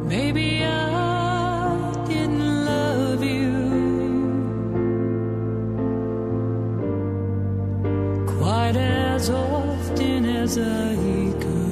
Maybe I didn't love you quite as often as I could.